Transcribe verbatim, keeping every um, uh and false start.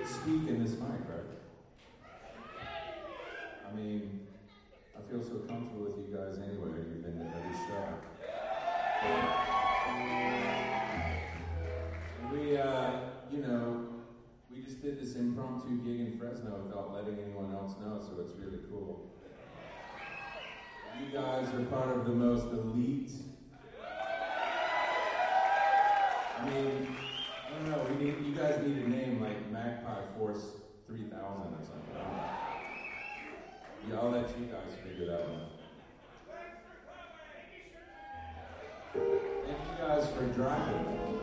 speak in this mic, right? I mean, I feel so comfortable with you guys anyway. You've been to every show. And we, uh, you know, we just did this impromptu gig in Fresno without letting anyone else know, so it's really cool. You guys are part of the most elite. I mean, I don't know, we need, you guys need a name like Magpie Force three thousand or something. Yeah, I'll let you guys figure that one out. Thank you guys for driving.